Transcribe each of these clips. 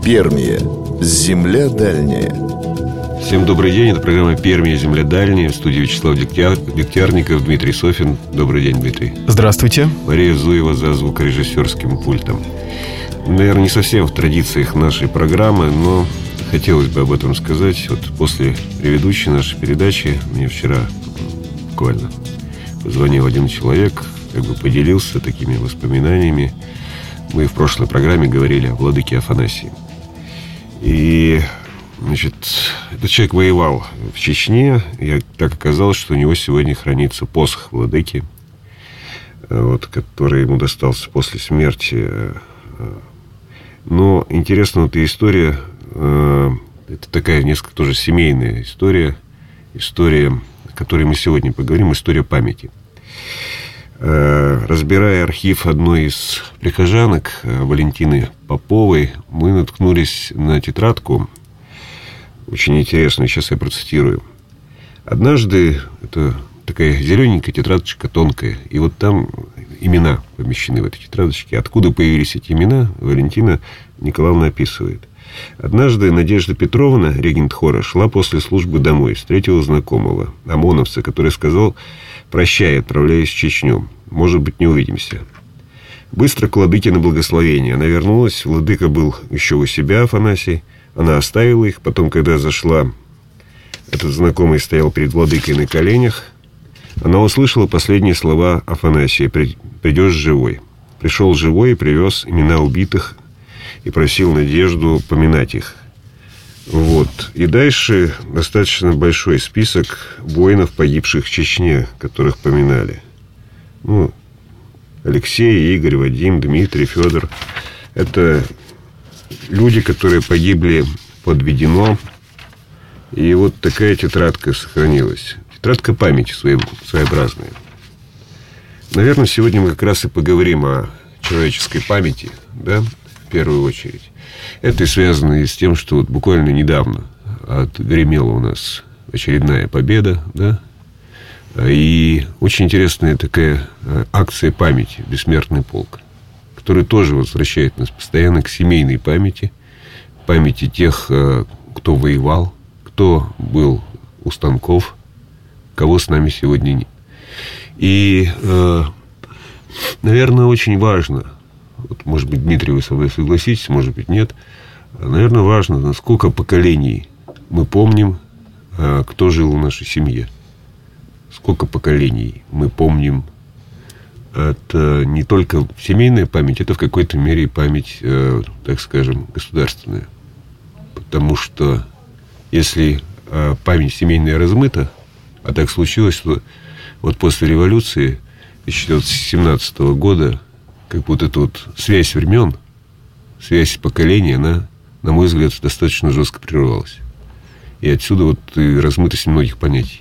Пермия. Земля дальняя. Всем добрый день, это программа «Пермия. Земля дальняя». В студии Вячеслав Дегтярников, Дмитрий Софин. Добрый день, Дмитрий. Здравствуйте. Мария Зуева за звукорежиссерским пультом. Наверное, не совсем в традициях нашей программы, но хотелось бы об этом сказать. Вот после предыдущей нашей передачи мне вчера буквально позвонил один человек, поделился такими воспоминаниями. Мы в прошлой программе говорили о владыке Афанасии. И, этот человек воевал в Чечне, и так оказалось, что у него сегодня хранится посох владыки, который ему достался после смерти. Но интересна эта история, это такая несколько тоже семейная история, о которой мы сегодня поговорим, история памяти. Разбирая архив одной из прихожанок, Валентины Поповой, мы наткнулись на тетрадку, очень интересную, сейчас я процитирую. Однажды, это такая зелененькая тетрадочка, тонкая, и вот там имена помещены в этой тетрадочке. Откуда появились эти имена, Валентина Николаевна описывает. Однажды Надежда Петровна, регент хора, шла после службы домой, встретила знакомого, ОМОНовца, который сказал: «Прощай, отправляюсь в Чечню. Может быть, не увидимся». Быстро к владыке на благословение. Она вернулась, владыка был еще у себя, Афанасий. Она оставила их. Потом, когда зашла, этот знакомый стоял перед владыкой на коленях. Она услышала последние слова Афанасия: «Придешь живой». Пришел живой и привез имена убитых и просил Надежду поминать их. И дальше достаточно большой список воинов, погибших в Чечне, которых поминали. Алексей, Игорь, Вадим, Дмитрий, Федор. Это люди, которые погибли под Ведено. И вот такая тетрадка сохранилась. Тетрадка памяти своеобразная. Наверное, сегодня мы как раз и поговорим о человеческой памяти, да, в первую очередь. Это и связано и с тем, что буквально недавно отгремела у нас очередная победа, да, и очень интересная такая акция памяти «Бессмертный полк», который тоже возвращает нас постоянно к семейной памяти тех, кто воевал, кто был у станков, кого с нами сегодня нет. И, наверное, очень важно, может быть, Дмитрий, вы со мной согласитесь, может быть, нет, наверное, важно, на сколько поколений мы помним, кто жил в нашей семье. Сколько поколений мы помним. Это не только семейная память, это в какой-то мере память, так скажем, государственная. Потому что если память семейная размыта, а так случилось, что вот после революции 1917 года, как будто эта связь времен, связь поколений, она, на мой взгляд, достаточно жестко прервалась. И отсюда и размытость многих понятий.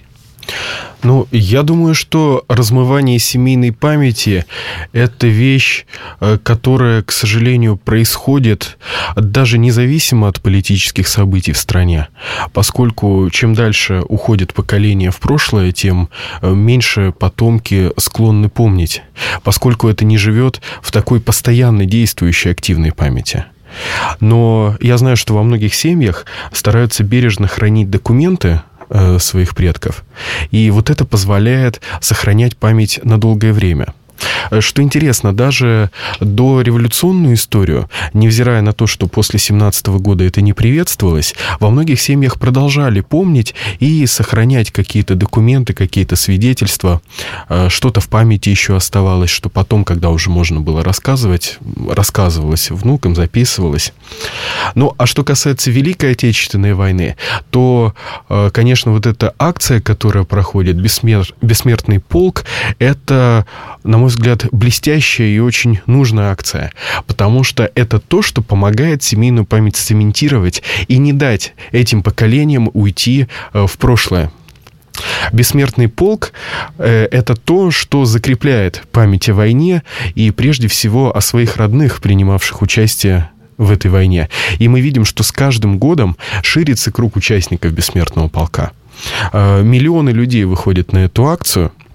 Я думаю, что размывание семейной памяти – это вещь, которая, к сожалению, происходит даже независимо от политических событий в стране. Поскольку чем дальше уходит поколение в прошлое, тем меньше потомки склонны помнить. Поскольку это не живет в такой постоянно действующей активной памяти. Но я знаю, что во многих семьях стараются бережно хранить документы своих предков. И это позволяет сохранять память на долгое время. Что интересно, даже дореволюционную историю, невзирая на то, что после 1917 года это не приветствовалось, во многих семьях продолжали помнить и сохранять какие-то документы, какие-то свидетельства. Что-то в памяти еще оставалось, что потом, когда уже можно было рассказывать, рассказывалось внукам, записывалось. А что касается Великой Отечественной войны, то, конечно, эта акция, которая проходит, «Бессмертный полк», это, на мой взгляд, блестящая и очень нужная акция, потому что это то, что помогает семейную память цементировать и не дать этим поколениям уйти в прошлое. Бессмертный полк – это то, что закрепляет память о войне и, прежде всего, о своих родных, принимавших участие в этой войне. И мы видим, что с каждым годом ширится круг участников Бессмертного полка. Миллионы людей выходят на эту акцию.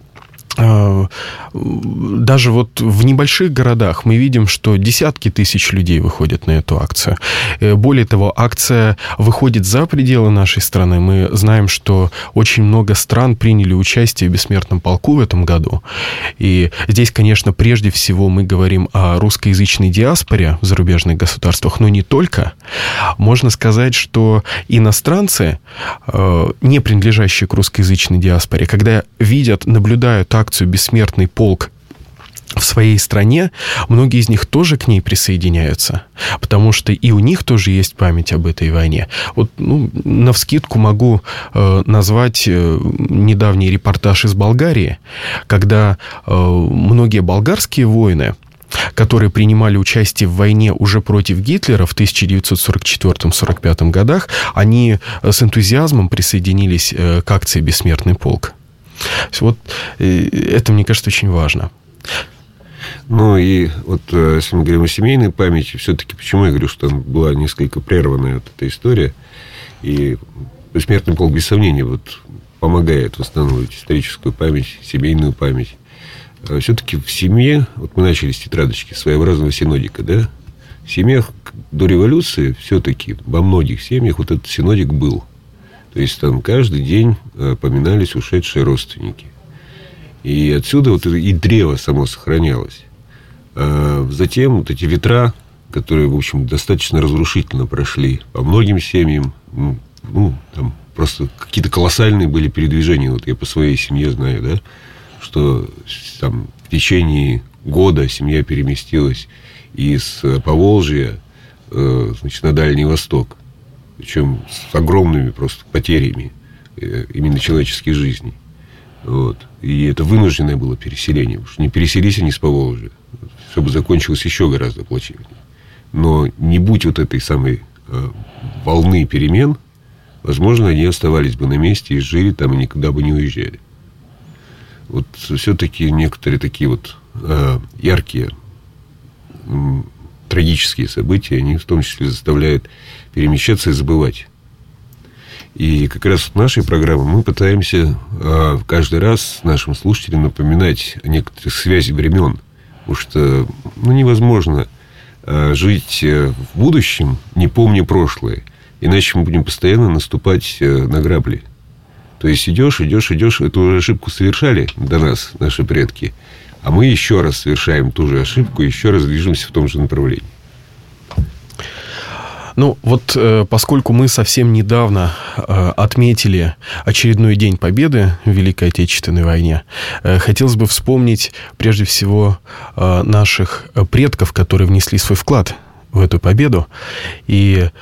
даже вот в небольших городах мы видим, что десятки тысяч людей выходят на эту акцию. Более того, акция выходит за пределы нашей страны. Мы знаем, что очень много стран приняли участие в бессмертном полку в этом году. И здесь, конечно, прежде всего мы говорим о русскоязычной диаспоре в зарубежных государствах, но не только. Можно сказать, что иностранцы, не принадлежащие к русскоязычной диаспоре, когда видят, наблюдают акцию «Бессмертный полк» в своей стране, многие из них тоже к ней присоединяются, потому что и у них тоже есть память об этой войне. Вот, навскидку могу назвать недавний репортаж из Болгарии, когда многие болгарские воины, которые принимали участие в войне уже против Гитлера в 1944-1945 годах, они с энтузиазмом присоединились к акции «Бессмертный полк». Вот это, мне кажется, очень важно. Ну, и вот если мы говорим о семейной памяти, все-таки почему я говорю, что там была несколько прерванная вот эта история, и «Бессмертный полк» без сомнения вот помогает восстанавливать историческую память, семейную память. Все-таки в семье, вот мы начали с тетрадочки своеобразного синодика, да? В семьях до революции все-таки во многих семьях вот этот синодик был. То есть там каждый день поминались ушедшие родственники. И отсюда вот и древо само сохранялось. А затем вот эти ветра, которые, в общем, достаточно разрушительно прошли по многим семьям, там просто какие-то колоссальные были передвижения. Вот я по своей семье знаю, да, что там в течение года семья переместилась из Поволжья, значит, на Дальний Восток. Причем с огромными просто потерями именно человеческих жизней. Вот. И это вынужденное было переселение. Потому что не переселись они с Поволжья, все бы закончилось еще гораздо плачевнее. Но не будь вот этой самой волны перемен, возможно, они оставались бы на месте и жили там, и никуда бы не уезжали. Вот все-таки некоторые такие вот яркие, трагические события, они в том числе заставляют перемещаться и забывать. И как раз в нашей программе мы пытаемся каждый раз нашим слушателям напоминать о некоторых связях времен. Потому что невозможно жить в будущем, не помня прошлое. Иначе мы будем постоянно наступать на грабли. То есть идешь, эту ошибку совершали до нас наши предки, а мы еще раз совершаем ту же ошибку, еще раз движемся в том же направлении. Ну, вот поскольку мы совсем недавно отметили очередной День Победы в Великой Отечественной войне, хотелось бы вспомнить прежде всего наших предков, которые внесли свой вклад в эту победу. И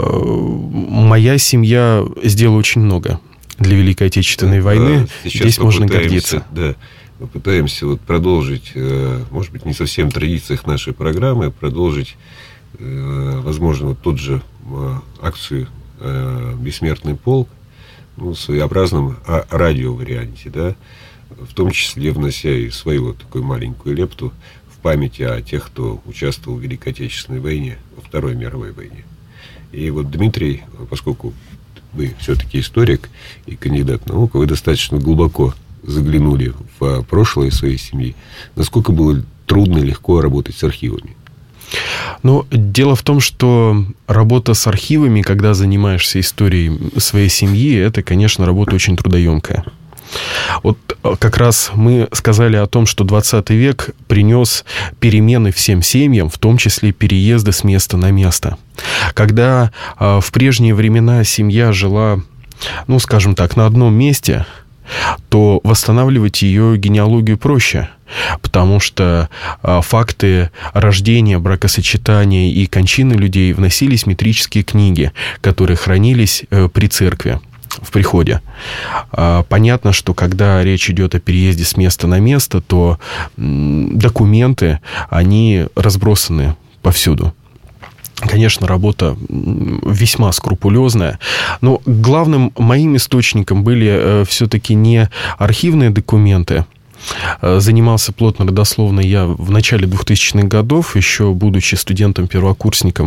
моя семья сделала очень много для Великой Отечественной войны. Здесь можно гордиться. Да, мы пытаемся вот продолжить, может быть, не совсем в традициях нашей программы, продолжить, возможно, вот тот же акцию «Бессмертный полк», в своеобразном радиоварианте, да, в том числе внося и свою вот такую маленькую лепту в память о тех, кто участвовал в Великой Отечественной войне, во Второй мировой войне. И вот, Дмитрий, поскольку вы все-таки историк и кандидат наук, вы достаточно глубоко заглянули в прошлое своей семьи. Насколько было трудно и легко работать с архивами? Ну, дело в том, что работа с архивами, когда занимаешься историей своей семьи, это, конечно, работа очень трудоемкая. Вот как раз мы сказали о том, что 20 век принес перемены всем семьям, в том числе переезды с места на место. Когда в прежние времена семья жила, скажем так, на одном месте, то восстанавливать ее генеалогию проще, потому что факты рождения, бракосочетания и кончины людей вносились в метрические книги, которые хранились при церкви, в приходе. Понятно, что когда речь идет о переезде с места на место, то документы, они разбросаны повсюду. Конечно, работа весьма скрупулезная, но главным моим источником были все-таки не архивные документы. Занимался плотно родословной я в начале 2000-х годов, еще будучи студентом-первокурсником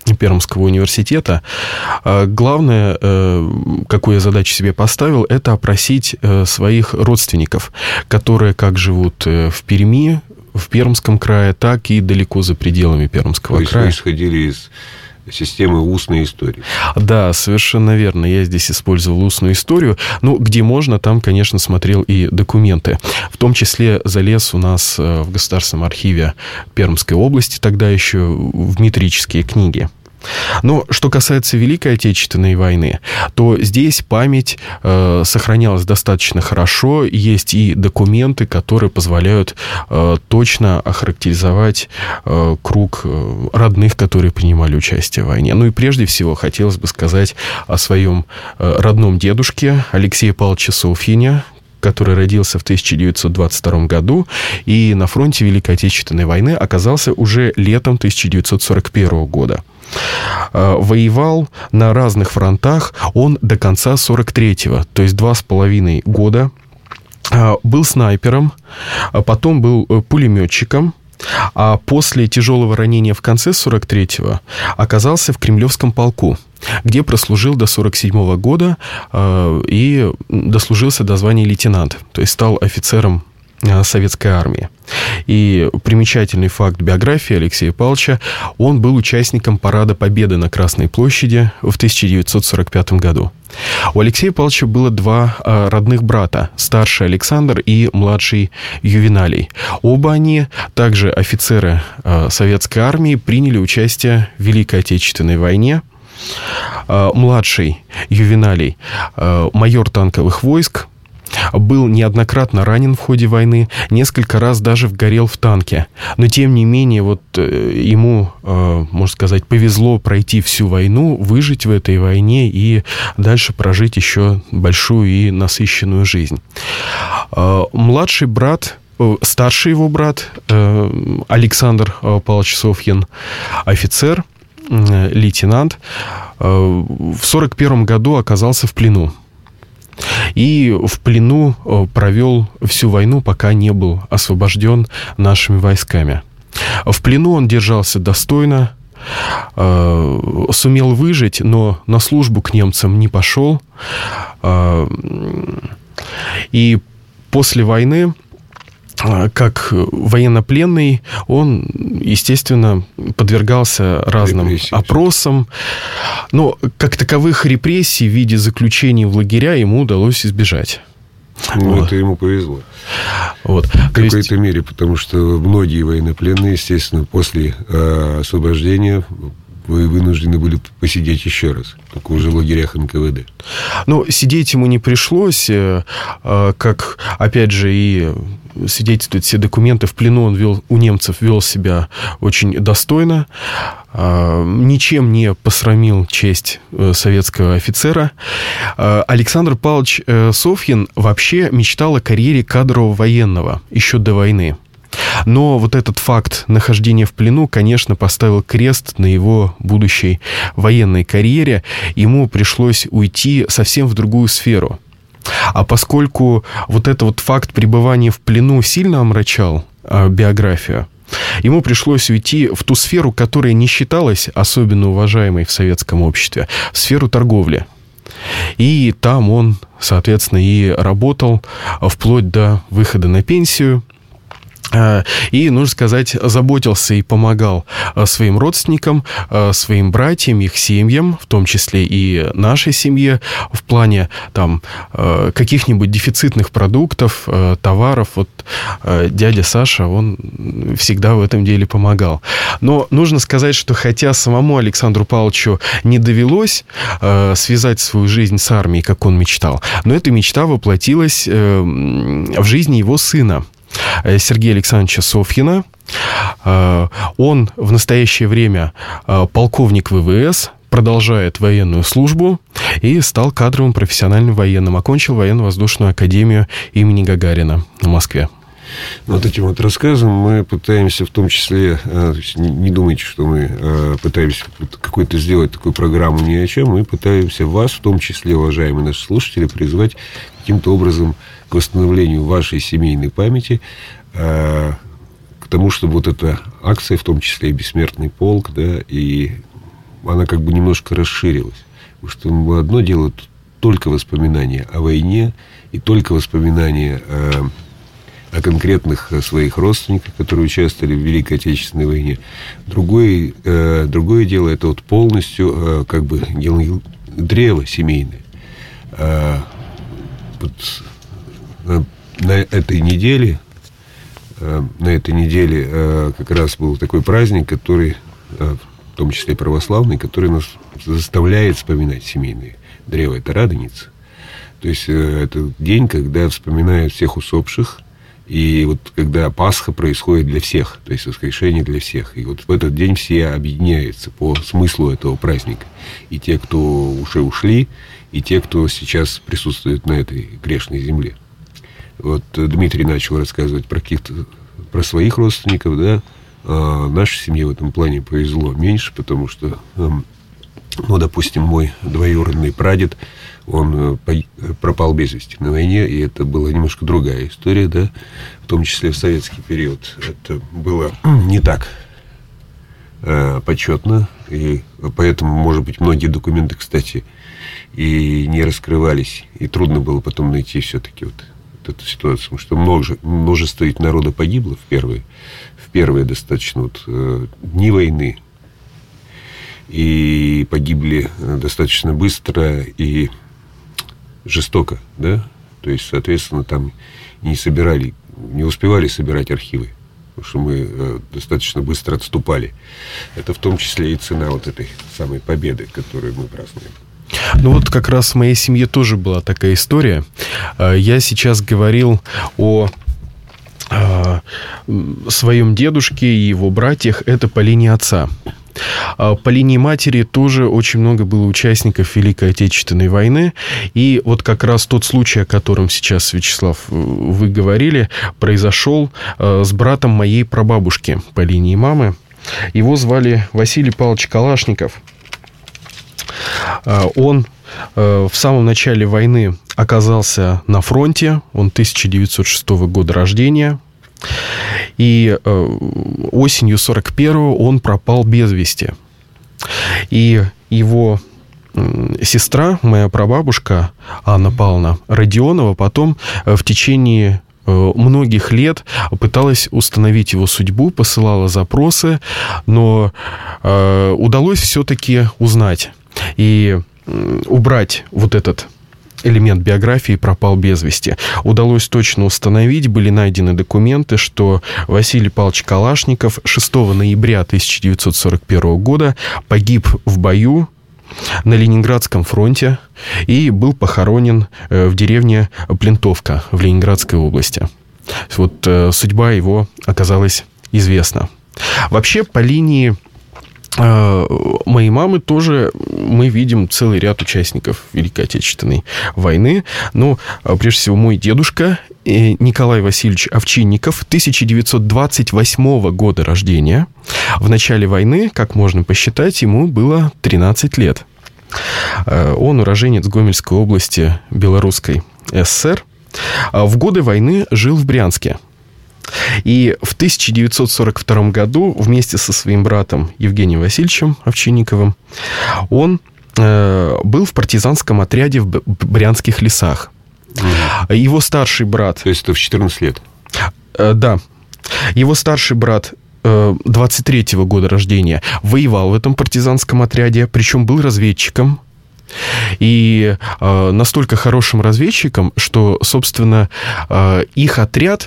Пермского университета. Главное, какую я задачу себе поставил, это опросить своих родственников, которые как живут в Перми, в Пермском крае, так и далеко за пределами Пермского края. Вы исходили из системы устной истории. Да, совершенно верно. Я здесь использовал устную историю. Ну, где можно, там, конечно, смотрел и документы. В том числе залез у нас в Государственном архиве Пермской области, тогда еще в метрические книги. Но что касается Великой Отечественной войны, то здесь память сохранялась достаточно хорошо. Есть и документы, которые позволяют точно охарактеризовать круг родных, которые принимали участие в войне. Ну и прежде всего хотелось бы сказать о своем родном дедушке Алексее Павловиче Софьине, который родился в 1922 году и на фронте Великой Отечественной войны оказался уже летом 1941 года. Воевал на разных фронтах он до конца 43-го, то есть 2,5 года. Был снайпером, потом был пулеметчиком, а после тяжелого ранения в конце 43-го оказался в Кремлевском полку, где прослужил до 47 года и дослужился до звания лейтенант, то есть стал офицером Советской армии. И примечательный факт биографии Алексея Павловича: он был участником Парада Победы на Красной площади в 1945 году. У Алексея Павловича было два родных брата, старший Александр и младший Ювеналий. Оба они, также офицеры Советской армии, приняли участие в Великой Отечественной войне. Младший Ювеналий, майор танковых войск, был неоднократно ранен в ходе войны, несколько раз даже вгорел в танке. Но, тем не менее, вот ему, можно сказать, повезло пройти всю войну, выжить в этой войне и дальше прожить еще большую и насыщенную жизнь. Младший брат, старший его брат Александр Павлович Софьин, офицер, лейтенант, в 1941 году оказался в плену. И в плену провел всю войну, пока не был освобожден нашими войсками. В плену он держался достойно, сумел выжить, но на службу к немцам не пошел. И после войны, как военнопленный, он, естественно, подвергался разным опросам. Но как таковых репрессий в виде заключений в лагеря ему удалось избежать. Ну, вот. Это ему повезло. Вот. В какой-то мере, потому что многие военнопленные, естественно, после освобождения вы вынуждены были посидеть еще раз, только уже в лагерях НКВД. Ну, сидеть ему не пришлось, как, опять же, и свидетельствуют все документы, в плену он у немцев вел себя очень достойно, ничем не посрамил честь советского офицера. Александр Павлович Софьин вообще мечтал о карьере кадрового военного еще до войны. Но вот этот факт нахождения в плену, конечно, поставил крест на его будущей военной карьере. Ему пришлось уйти совсем в другую сферу. А поскольку вот этот вот факт пребывания в плену сильно омрачал биографию, ему пришлось уйти в ту сферу, которая не считалась особенно уважаемой в советском обществе, в сферу торговли. И там он, соответственно, и работал вплоть до выхода на пенсию. И, нужно сказать, заботился и помогал своим родственникам, своим братьям, их семьям, в том числе и нашей семье, в плане там каких-нибудь дефицитных продуктов, товаров. Вот дядя Саша, он всегда в этом деле помогал. Но нужно сказать, что хотя самому Александру Павловичу не довелось связать свою жизнь с армией, как он мечтал, но эта мечта воплотилась в жизни его сына Сергея Александровича Софьина. Он в настоящее время полковник ВВС, продолжает военную службу и стал кадровым профессиональным военным. Окончил военно-воздушную академию имени Гагарина в Москве. Вот этим вот рассказом мы пытаемся в том числе, не думайте, что мы пытаемся какой-то сделать такую программу ни о чем, мы пытаемся вас, в том числе, уважаемые наши слушатели, призвать каким-то образом к восстановлению вашей семейной памяти, к тому, чтобы вот эта акция, в том числе и «Бессмертный полк», да, и она как бы немножко расширилась. Потому что одно дело только воспоминания о войне и только воспоминания о конкретных своих родственниках, которые участвовали в Великой Отечественной войне. Другое дело, это вот полностью как бы древо семейное. Вот на этой неделе как раз был такой праздник, который, в том числе православный, который нас заставляет вспоминать семейные древо. Это Радоница. То есть это день, когда вспоминают всех усопших. И вот когда Пасха происходит для всех, то есть воскрешение для всех. И вот в этот день все объединяются по смыслу этого праздника. И те, кто уже ушли, и те, кто сейчас присутствует на этой грешной земле. Вот Дмитрий начал рассказывать про своих родственников, да. А нашей семье в этом плане повезло меньше, потому что, допустим, мой двоюродный прадед, он пропал без вести на войне, и это была немножко другая история, да, в том числе в советский период. Это было не так почетно, и поэтому, может быть, многие документы, кстати, и не раскрывались, и трудно было потом найти все-таки вот эту ситуацию, потому что множество ведь народа погибло в первые достаточно дни войны, и погибли достаточно быстро и жестоко, да, то есть, соответственно, там не успевали собирать архивы, потому что мы достаточно быстро отступали. Это в том числе и цена вот этой самой победы, которую мы празднуем. Ну вот как раз в моей семье тоже была такая история. Я сейчас говорил о своем дедушке и его братьях. Это по линии отца. По линии матери тоже очень много было участников Великой Отечественной войны. И вот как раз тот случай, о котором сейчас, Вячеслав, вы говорили, произошел с братом моей прабабушки по линии мамы. Его звали Василий Павлович Калашников. Он в самом начале войны оказался на фронте. Он 1906 года рождения. И осенью 41-го он пропал без вести. И его сестра, моя прабабушка Анна Павловна Родионова, потом в течение многих лет пыталась установить его судьбу, посылала запросы, но удалось все-таки узнать и убрать вот этот элемент биографии «пропал без вести». Удалось точно установить, были найдены документы, что Василий Павлович Калашников 6 ноября 1941 года погиб в бою на Ленинградском фронте и был похоронен в деревне Плентовка в Ленинградской области. Вот судьба его оказалась известна. Вообще, по линии моей мамы тоже мы видим целый ряд участников Великой Отечественной войны. Но, прежде всего, мой дедушка Николай Васильевич Овчинников, 1928 года рождения. В начале войны, как можно посчитать, ему было 13 лет. Он уроженец Гомельской области Белорусской ССР. В годы войны жил в Брянске. И в 1942 году вместе со своим братом Евгением Васильевичем Овчинниковым он был в партизанском отряде в Брянских лесах. Его старший брат... То есть это в 14 лет? Да. Его старший брат 23-го года рождения воевал в этом партизанском отряде, причем был разведчиком. И настолько хорошим разведчиком, что, собственно, их отряд...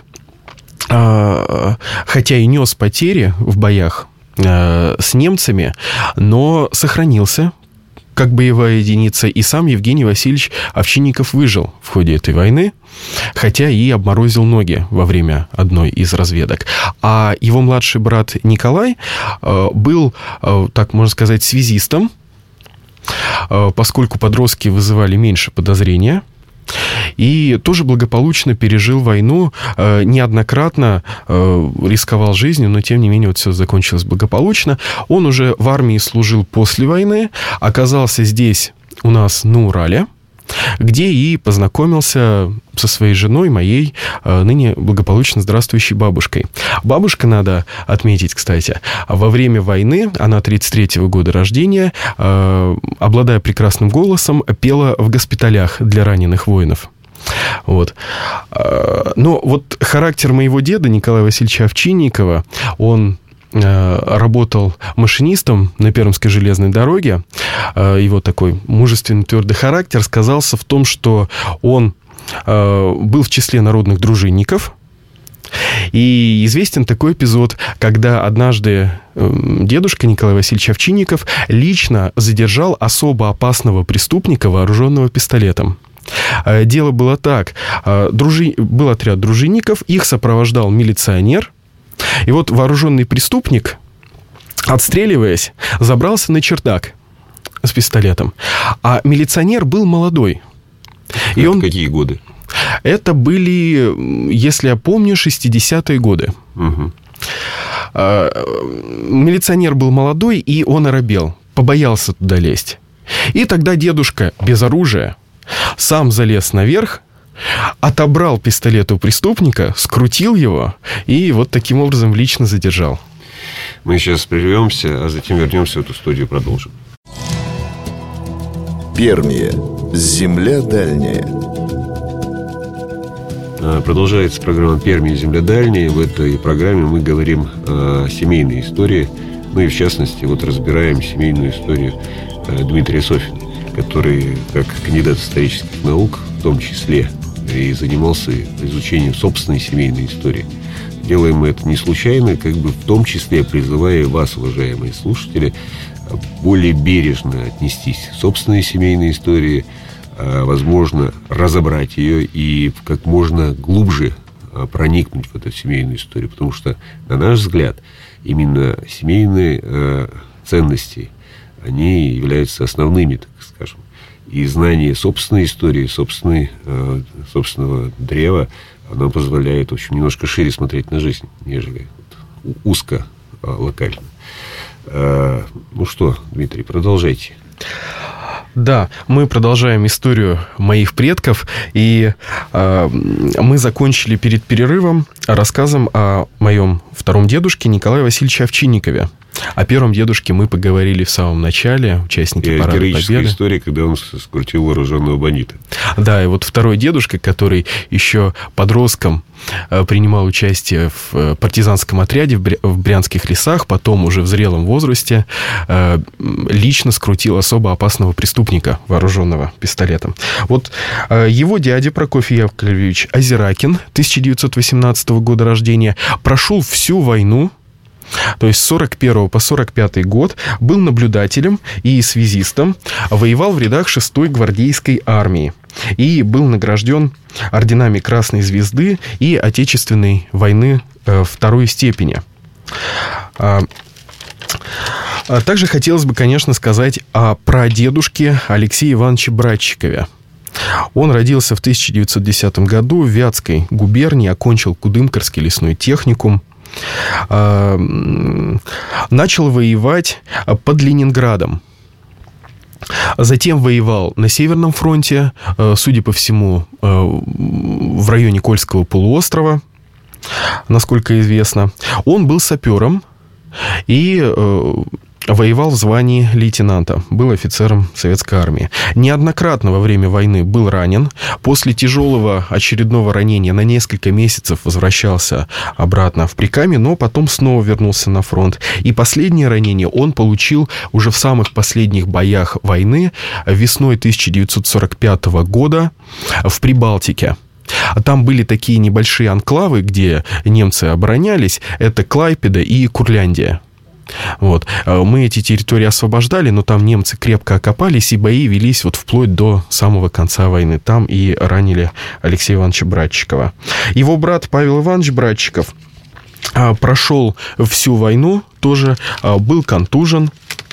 хотя и нес потери в боях с немцами, но сохранился как боевая единица, и сам Евгений Васильевич Овчинников выжил в ходе этой войны, хотя и обморозил ноги во время одной из разведок. А его младший брат Николай был, так можно сказать, связистом, поскольку подростки вызывали меньше подозрения, и тоже благополучно пережил войну, неоднократно рисковал жизнью, но тем не менее вот все закончилось благополучно. Он уже в армии служил после войны, оказался здесь у нас на Урале, где и познакомился со своей женой, моей ныне благополучно здравствующей бабушкой. Бабушка, надо отметить, кстати, во время войны, она 33-го года рождения, обладая прекрасным голосом, пела в госпиталях для раненых воинов. Вот. Но вот характер моего деда Николая Васильевича Овчинникова, он работал машинистом на Пермской железной дороге. Его такой мужественный, твердый характер сказался в том, что он был в числе народных дружинников. И известен такой эпизод, когда однажды дедушка Николай Васильевич Овчинников лично задержал особо опасного преступника, вооруженного пистолетом. Дело было так. Был отряд дружинников, их сопровождал милиционер. И вот вооруженный преступник, отстреливаясь, забрался на чердак с пистолетом. А милиционер был молодой. И он... Какие годы? Это были, если я помню, 60-е годы. Угу. Милиционер был молодой, и он оробел, побоялся туда лезть. И тогда дедушка без оружия сам залез наверх, отобрал пистолет у преступника, скрутил его и вот таким образом лично задержал. Мы сейчас прервемся, а затем вернемся в эту студию и продолжим. Пермия. Земля дальняя. Продолжается программа «Пермия. Земля дальняя». В этой программе мы говорим о семейной истории. Ну и в частности, вот разбираем семейную историю Дмитрия Софина, который, как кандидат исторических наук, в том числе и занимался изучением собственной семейной истории. Делаем мы это не случайно, как бы в том числе призывая вас, уважаемые слушатели, более бережно отнестись к собственной семейной истории, возможно, разобрать ее и как можно глубже проникнуть в эту семейную историю. Потому что, на наш взгляд, именно семейные ценности, они являются основными, так скажем. И знание собственной истории, собственного древа, оно позволяет, в общем, немножко шире смотреть на жизнь, нежели узко, локально. Ну что, Дмитрий, продолжайте. Да, мы продолжаем историю моих предков, и мы закончили перед перерывом рассказом о моем втором дедушке Николае Васильевиче Овчинникове. О первом дедушке мы поговорили в самом начале, участники Парада Победы. Героическая история, когда он скрутил вооруженного бандита. Да, и вот второй дедушка, который еще подростком принимал участие в партизанском отряде в Брянских лесах, потом уже в зрелом возрасте лично скрутил особо опасного преступника, вооруженного пистолетом. Вот его дядя Прокофий Яковлевич Озеракин, 1918 года рождения, прошел всю войну, то есть с 41 по 45 год, был наблюдателем и связистом, воевал в рядах 6-й гвардейской армии и был награжден орденами Красной Звезды и Отечественной войны второй степени. Также хотелось бы, конечно, сказать о прадедушке Алексее Ивановиче Братчикове. Он родился в 1910 году в Вятской губернии, окончил Кудымкарский лесной техникум. Начал воевать под Ленинградом. Затем воевал на Северном фронте, судя по всему, в районе Кольского полуострова, насколько известно. Он был сапером и воевал в звании лейтенанта, был офицером советской армии. Неоднократно во время войны был ранен. После тяжелого очередного ранения на несколько месяцев возвращался обратно в Прикамье, но потом снова вернулся на фронт. И последнее ранение он получил уже в самых последних боях войны весной 1945 года в Прибалтике. Там были такие небольшие анклавы, где немцы оборонялись. Это Клайпеда и Курляндия. Вот. Мы эти территории освобождали, но там немцы крепко окопались, и бои велись вот вплоть до самого конца войны. Там и ранили Алексея Ивановича Братчикова. Его брат Павел Иванович Братчиков прошел всю войну, тоже был контужен.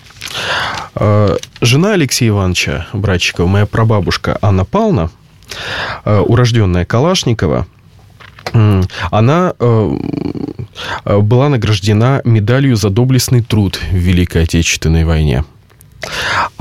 Жена Алексея Ивановича Братчикова, моя прабабушка Анна Павловна, урожденная Калашникова, она была награждена медалью за доблестный труд в Великой Отечественной войне.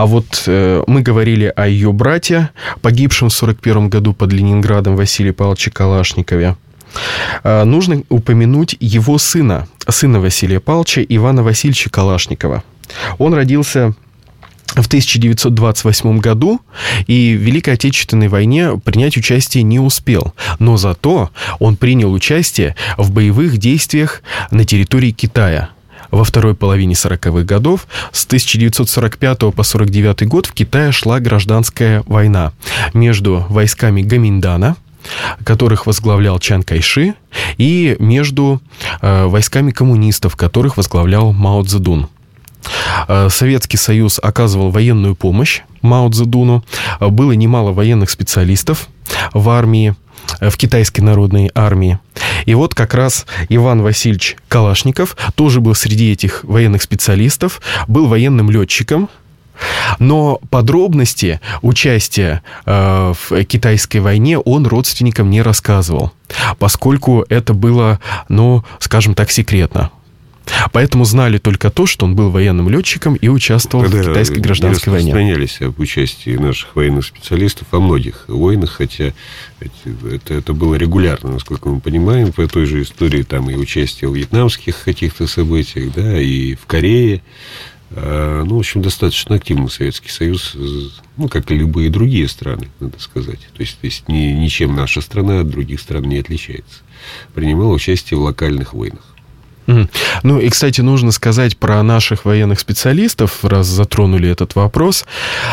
А вот мы говорили о ее брате, погибшем в 1941 году под Ленинградом, Василии Павловиче Калашникове. Нужно упомянуть его сына Василия Павловича, Ивана Васильевича Калашникова. Он родился в 1928 году и в Великой Отечественной войне принять участие не успел. Но зато он принял участие в боевых действиях на территории Китая. Во второй половине 40-х годов, с 1945 по 1949 год, в Китае шла гражданская война между войсками Гоминдана, которых возглавлял Чан Кайши, и между войсками коммунистов, которых возглавлял Мао Цзэдун. Советский Союз оказывал военную помощь Мао Цзэдуну. Было немало военных специалистов в армии, в Китайской народной армии. И вот как раз Иван Васильевич Калашников тоже был среди этих военных специалистов, был военным летчиком. Но подробности участия в китайской войне он родственникам не рассказывал, поскольку это было, скажем так, секретно. Поэтому знали только то, что он был военным летчиком и участвовал в китайской гражданской войне. Распространялись об участии наших военных специалистов во многих войнах, хотя это было регулярно, насколько мы понимаем, по той же истории там и участие в вьетнамских каких-то событиях, да, и в Корее. В общем, достаточно активно Советский Союз, как и любые другие страны, надо сказать. То есть ничем наша страна от других стран не отличается. Принимала участие в локальных войнах. И, кстати, нужно сказать про наших военных специалистов, раз затронули этот вопрос.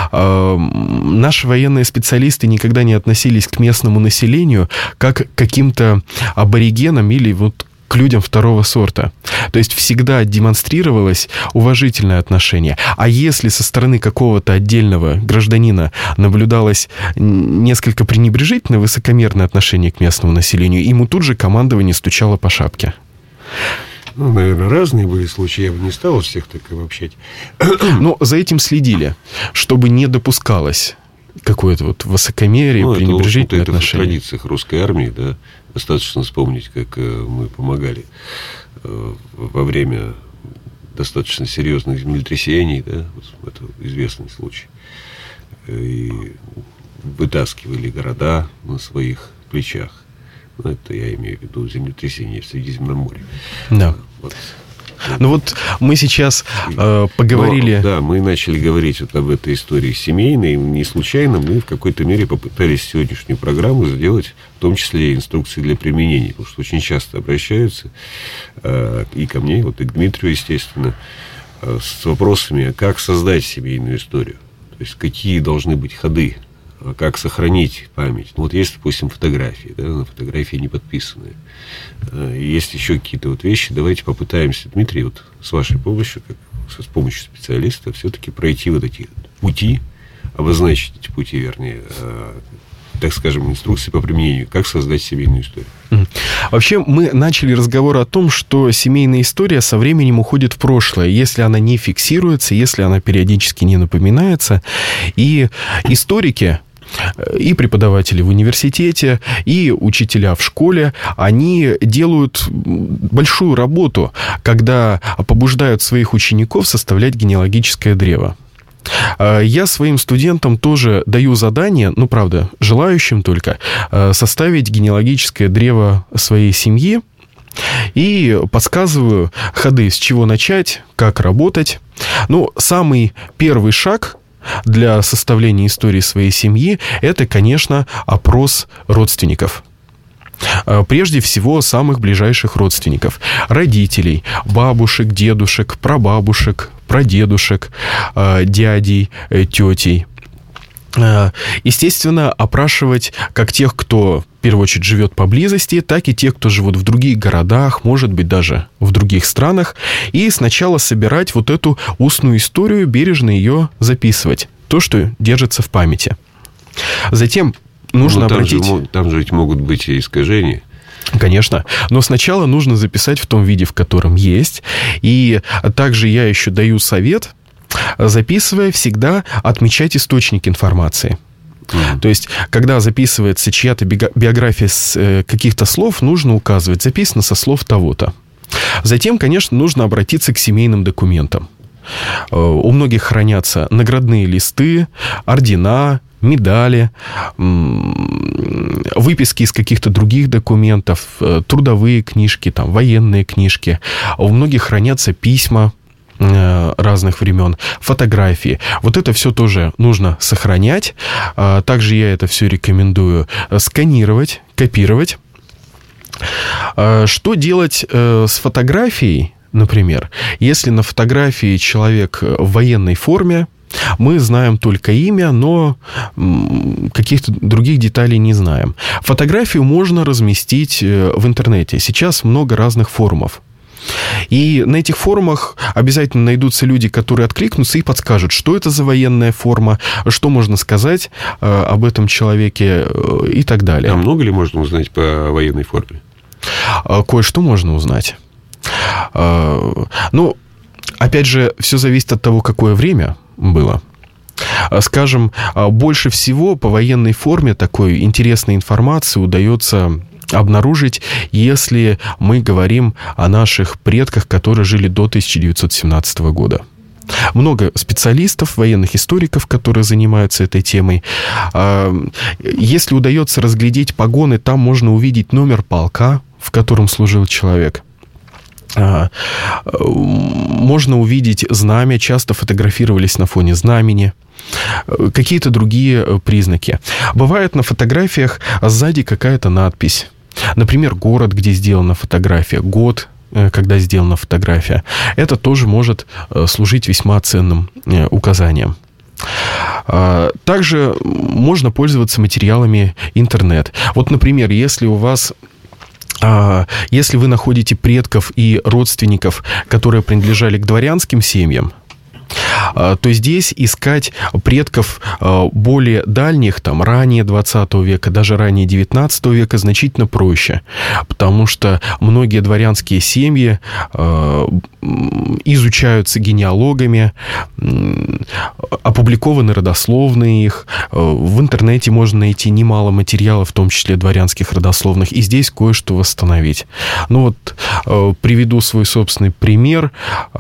Наши военные специалисты никогда не относились к местному населению как к каким-то аборигенам или к людям второго сорта. То есть всегда демонстрировалось уважительное отношение. А если со стороны какого-то отдельного гражданина наблюдалось несколько пренебрежительное, высокомерное отношение к местному населению, ему тут же командование стучало по шапке. Наверное, разные были случаи, я бы не стал всех так обобщать. Но за этим следили, чтобы не допускалось какое-то высокомерие, пренебрежительное отношение. Это в традициях русской армии, да. Достаточно вспомнить, как мы помогали во время достаточно серьезных землетрясений, да, это известный случай. И вытаскивали города на своих плечах. Это я имею в виду землетрясение в Средиземном море. Да. Мы сейчас поговорили... Мы начали говорить об этой истории семейной. Не случайно мы в какой-то мере попытались сегодняшнюю программу сделать, в том числе и инструкции для применения. Потому что очень часто обращаются и ко мне, и к Дмитрию, естественно, с вопросами, как создать семейную историю. То есть, какие должны быть ходы, как сохранить память. Есть, допустим, фотографии, да, на фотографии не подписанные. Есть еще какие-то вещи. Давайте попытаемся, Дмитрий, с вашей помощью, с помощью специалиста, все-таки пройти эти пути, обозначить эти пути, вернее, так скажем, инструкции по применению, как создать семейную историю. Вообще, мы начали разговор о том, что семейная история со временем уходит в прошлое, если она не фиксируется, если она периодически не напоминается. И историки, и преподаватели в университете, и учителя в школе, они делают большую работу, когда побуждают своих учеников составлять генеалогическое древо. Я своим студентам тоже даю задание, правда, желающим только, составить генеалогическое древо своей семьи и подсказываю ходы, с чего начать, как работать. Самый первый шаг для составления истории своей семьи – это, конечно, опрос родственников. Прежде всего, самых ближайших родственников. Родителей, бабушек, дедушек, прабабушек, прадедушек, дядей, тетей. Естественно, опрашивать как тех, кто, в первую очередь, живет поблизости, так и тех, кто живут в других городах, может быть, даже в других странах. И сначала собирать эту устную историю, бережно ее записывать. То, что держится в памяти. Затем нужно обратить... Там же ведь могут быть и искажения. Конечно. Но сначала нужно записать в том виде, в котором есть. И также я еще даю совет, записывая, всегда отмечать источник информации. То есть, когда записывается чья-то биография с каких-то слов, нужно указывать, записано со слов того-то. Затем, конечно, нужно обратиться к семейным документам. у многих хранятся наградные листы, ордена, медали, выписки из каких-то других документов, трудовые книжки, там, военные книжки. У многих хранятся письма разных времен, фотографии. Вот это все тоже нужно сохранять. Также я это все рекомендую сканировать, копировать. Что делать с фотографией, например, если на фотографии человек в военной форме, мы знаем только имя, но каких-то других деталей не знаем. Фотографию можно разместить в интернете. Сейчас много разных форумов. И на этих форумах обязательно найдутся люди, которые откликнутся и подскажут, что это за военная форма, что можно сказать об этом человеке и так далее. А много ли можно узнать по военной форме? Кое-что можно узнать. Ну, опять же, все зависит от того, какое время было. Скажем, больше всего по военной форме такой интересной информации удается обнаружить, если мы говорим о наших предках, которые жили до 1917 года. Много специалистов, военных историков, которые занимаются этой темой. Если удается разглядеть погоны, там можно увидеть номер полка, в котором служил человек. Можно увидеть знамя, часто фотографировались на фоне знамени, какие-то другие признаки. Бывает на фотографиях сзади какая-то надпись. Например, город, где сделана фотография, год, когда сделана фотография. Это тоже может служить весьма ценным указанием. Также можно пользоваться материалами интернет. Вот, например, если вы находите предков и родственников, которые принадлежали к дворянским семьям, то здесь искать предков более дальних, там, ранее 20 века, даже ранее 19 века значительно проще, потому что многие дворянские семьи изучаются генеалогами, опубликованы родословные их, в интернете можно найти немало материалов, в том числе дворянских родословных, и здесь кое-что восстановить. Ну вот, приведу свой собственный пример.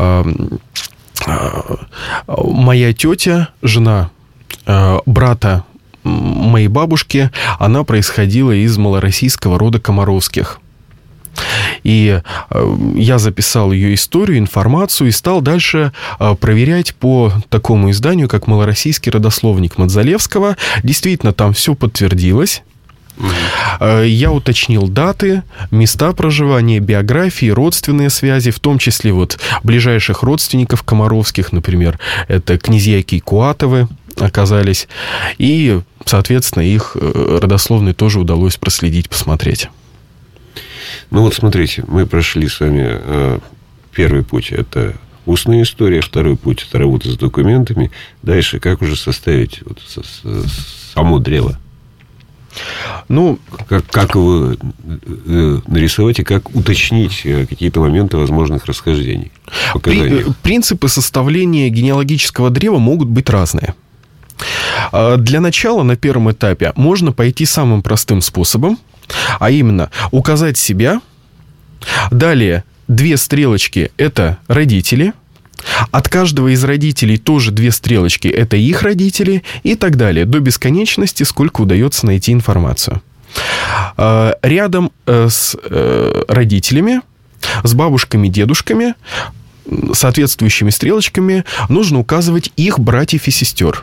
Моя тетя, жена брата моей бабушки, она происходила из малороссийского рода Комаровских. И я записал ее историю, информацию и стал дальше проверять по такому изданию, как «Малороссийский родословник» Мадзалевского. Действительно, там все подтвердилось. Я уточнил даты, места проживания, биографии, родственные связи, в том числе вот ближайших родственников Комаровских, например, это князья Кейкуатовы оказались, и, соответственно, их родословные тоже удалось проследить, посмотреть. Ну вот смотрите, мы прошли с вами первый путь, это устная история, второй путь, это работа с документами. Дальше, как уже составить вот само древо? Ну, как его нарисовать и как уточнить какие-то моменты возможных расхождений? Принципы составления генеалогического древа могут быть разные. Для начала, на первом этапе, можно пойти самым простым способом, а именно указать себя. Далее 2 стрелочки – это родители. От каждого из родителей тоже 2 стрелочки – это их родители, и так далее, до бесконечности, сколько удается найти информацию. Рядом с родителями, с бабушками, дедушками, соответствующими стрелочками нужно указывать их братьев и сестер.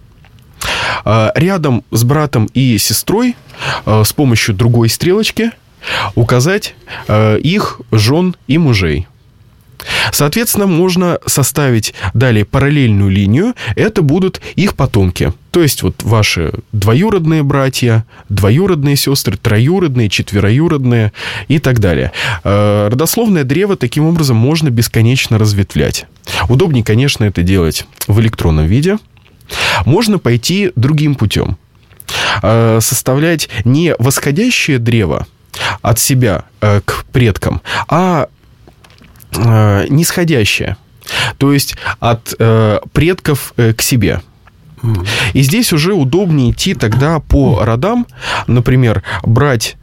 Рядом с братом и сестрой с помощью другой стрелочки указать их жен и мужей. Соответственно, можно составить далее параллельную линию. Это будут их потомки. То есть, вот ваши двоюродные братья, двоюродные сестры, троюродные, четвероюродные и так далее. Родословное древо таким образом можно бесконечно разветвлять. Удобнее, конечно, это делать в электронном виде. Можно пойти другим путем. Составлять не восходящее древо от себя к предкам, а нисходящее, то есть от предков к себе. И здесь уже удобнее идти тогда по родам, например, брать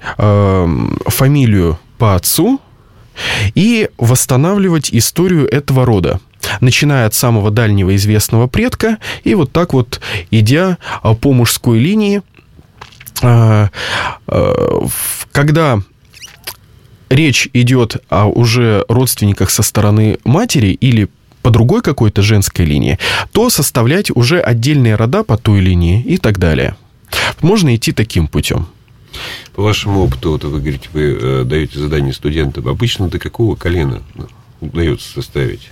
фамилию по отцу и восстанавливать историю этого рода. начиная от самого дальнего известного предка, и вот так вот, идя по мужской линии, когда речь идет о уже родственниках со стороны матери или по другой какой-то женской линии, то составлять уже отдельные рода по той линии и так далее. Можно идти таким путем. По вашему опыту, вот вы говорите, вы даете задание студентам. Обычно до какого колена удается составить?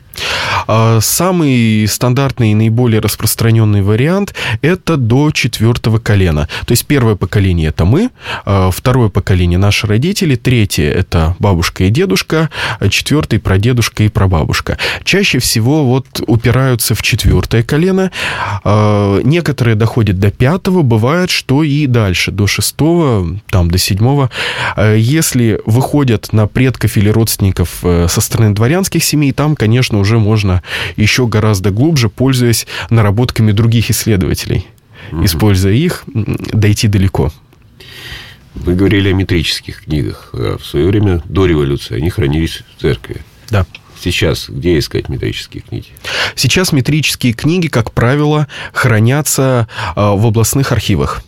Самый стандартный и наиболее распространенный вариант – это до 4 колена. То есть первое поколение – это мы, второе поколение – наши родители, третье – это бабушка и дедушка, четвертый – прадедушка и прабабушка. Чаще всего вот упираются в 4 колено. Некоторые доходят до 5, бывает, что и дальше, до 6, там, до 7. Если выходят на предков или родственников со стороны дворянских семей, там, конечно, уже можно еще гораздо глубже, пользуясь наработками других исследователей. Используя их, дойти далеко. Вы говорили о метрических книгах. В свое время, до революции, они хранились в церкви. Да. Сейчас где искать метрические книги? Сейчас метрические книги, как правило, хранятся в областных архивах.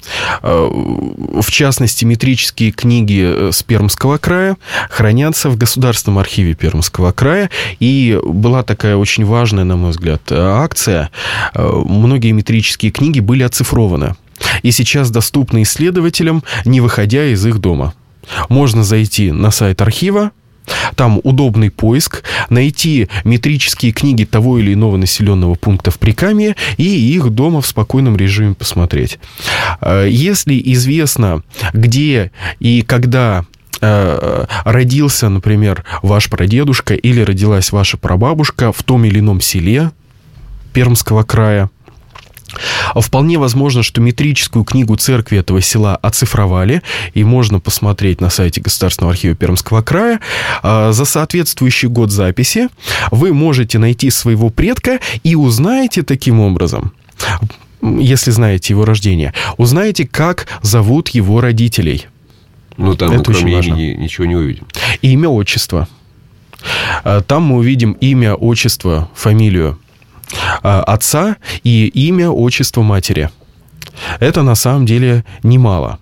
В частности, метрические книги с Пермского края хранятся в Государственном архиве Пермского края. И была такая очень важная, на мой взгляд, акция. Многие метрические книги были оцифрованы. И сейчас доступны исследователям, не выходя из их дома. Можно зайти на сайт архива, там удобный поиск, найти метрические книги того или иного населенного пункта в Прикамье и их дома в спокойном режиме посмотреть. Если известно, где и когда родился, например, ваш прадедушка или родилась ваша прабабушка в том или ином селе Пермского края, вполне возможно, что метрическую книгу церкви этого села оцифровали, и можно посмотреть на сайте Государственного архива Пермского края. За соответствующий год записи вы можете найти своего предка и узнаете таким образом, если знаете его рождение, узнаете, как зовут его родителей. Ну, там мы кроме имени ничего не увидим. Имя, отчество. Там мы увидим имя, отчество, фамилию отца и имя, отчество матери. Это на самом деле немало.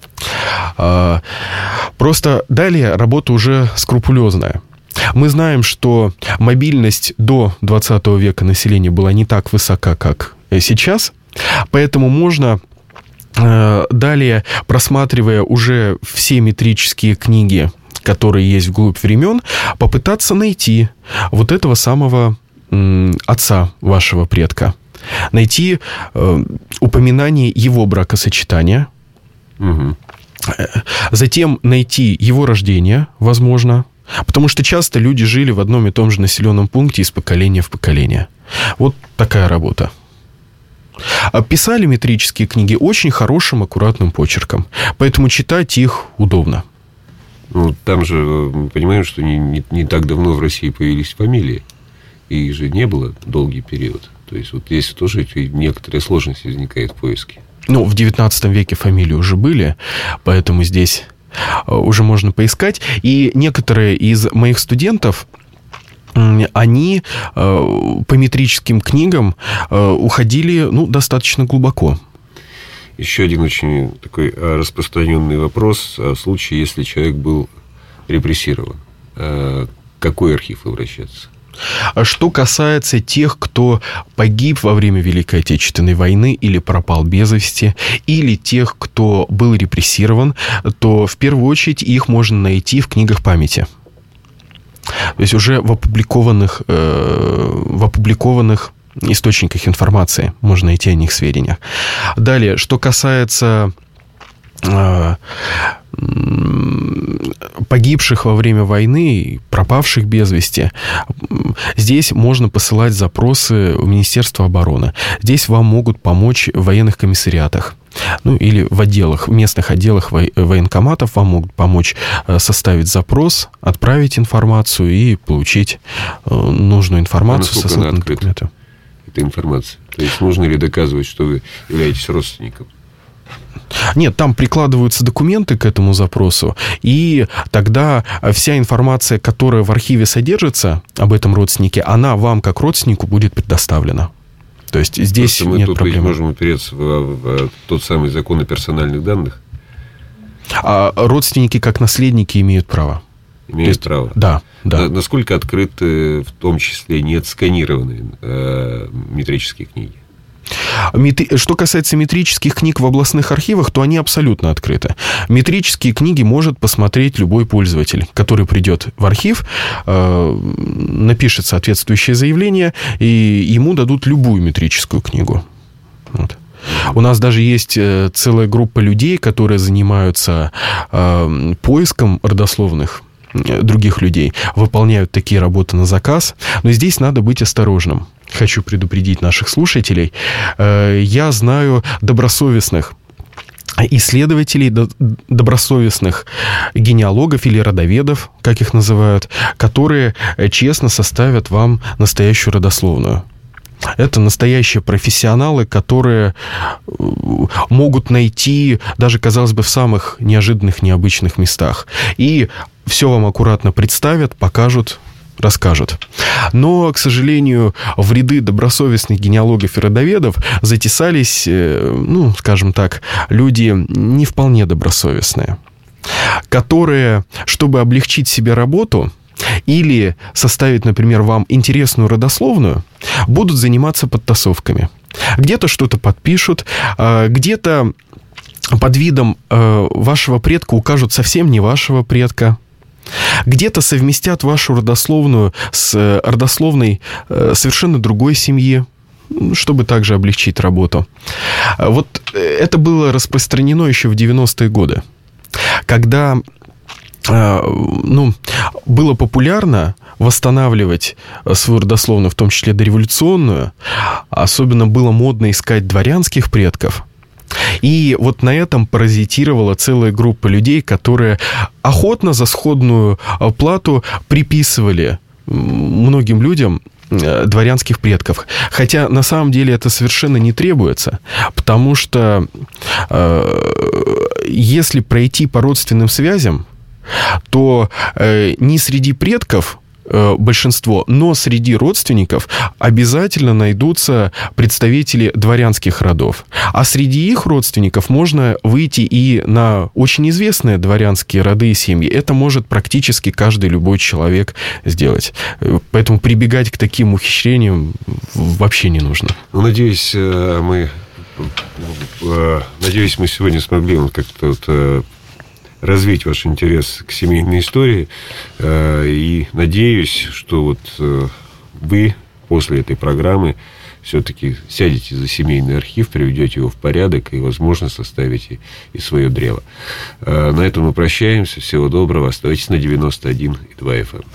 Просто далее работа уже скрупулезная. Мы знаем, что мобильность до 20 века населения была не так высока, как сейчас, поэтому можно, далее, просматривая уже все метрические книги, которые есть вглубь времен, попытаться найти вот этого самого отца вашего предка, найти упоминание его бракосочетания, затем найти его рождение, возможно, потому что часто люди жили в одном и том же населенном пункте из поколения в поколение. Вот такая работа. Писали метрические книги очень хорошим, аккуратным почерком, поэтому читать их удобно. Ну, там же, мы понимаем, что не так давно в России появились фамилии. И их же не было долгий период. То есть, вот здесь тоже некоторые сложности возникают в поиске. Ну, в 19 веке фамилии уже были, поэтому здесь уже можно поискать. И некоторые из моих студентов, они по метрическим книгам уходили, достаточно глубоко. Еще один очень такой распространенный вопрос. В случае, если человек был репрессирован, в какой архив обращаться? Что касается тех, кто погиб во время Великой Отечественной войны или пропал без вести, или тех, кто был репрессирован, то в первую очередь их можно найти в книгах памяти. То есть уже в опубликованных источниках информации можно найти о них сведения. Далее, что касается погибших во время войны, пропавших без вести, здесь можно посылать запросы в Министерство обороны. Здесь вам могут помочь в военных комиссариатах. Или в отделах, в местных отделах военкоматов вам могут помочь составить запрос, отправить информацию и получить нужную информацию со ссылкой на документы. Эта информация. То есть нужно ли доказывать, что вы являетесь родственником? Нет, там прикладываются документы к этому запросу, и тогда вся информация, которая в архиве содержится об этом родственнике, она вам, как родственнику, будет предоставлена. То есть здесь мы нет тут проблем. можем опереться в тот самый закон о персональных данных. А родственники, как наследники, имеют право. Имеют право. Да, да. Насколько открыты, в том числе, не отсканированные метрические книги? Что касается метрических книг в областных архивах, то они абсолютно открыты. Метрические книги может посмотреть любой пользователь, который придет в архив, напишет соответствующее заявление, и ему дадут любую метрическую книгу. Вот. У нас даже есть целая группа людей, которые занимаются поиском родословных других людей, выполняют такие работы на заказ. Но здесь надо быть осторожным. Хочу предупредить наших слушателей. Я знаю добросовестных исследователей, добросовестных генеалогов или родоведов, как их называют, которые честно составят вам настоящую родословную. Это настоящие профессионалы, которые могут найти даже, казалось бы, в самых неожиданных, необычных местах. И все вам аккуратно представят, покажут, расскажут. Но, к сожалению, в ряды добросовестных генеалогов и родоведов затесались, скажем так, люди не вполне добросовестные, которые, чтобы облегчить себе работу или составить, например, вам интересную родословную, будут заниматься подтасовками. Где-то что-то подпишут, где-то под видом вашего предка укажут совсем не вашего предка. Где-то совместят вашу родословную с родословной совершенно другой семьи, чтобы также облегчить работу. Вот это было распространено еще в 90-е годы, когда было популярно восстанавливать свою родословную, в том числе дореволюционную. Особенно было модно искать дворянских предков. И вот на этом паразитировала целая группа людей, которые охотно за сходную плату приписывали многим людям дворянских предков. Хотя на самом деле это совершенно не требуется, потому что если пройти по родственным связям, то не среди предков большинство, но среди родственников обязательно найдутся представители дворянских родов. А среди их родственников можно выйти и на очень известные дворянские роды и семьи. Это может практически каждый любой человек сделать. Поэтому прибегать к таким ухищрениям вообще не нужно. Надеюсь, мы сегодня смогли как-то развить ваш интерес к семейной истории. И надеюсь, что вы после этой программы все-таки сядете за семейный архив, приведете его в порядок и, возможно, составите и свое древо. На этом мы прощаемся. Всего доброго. Оставайтесь на 91,2 FM.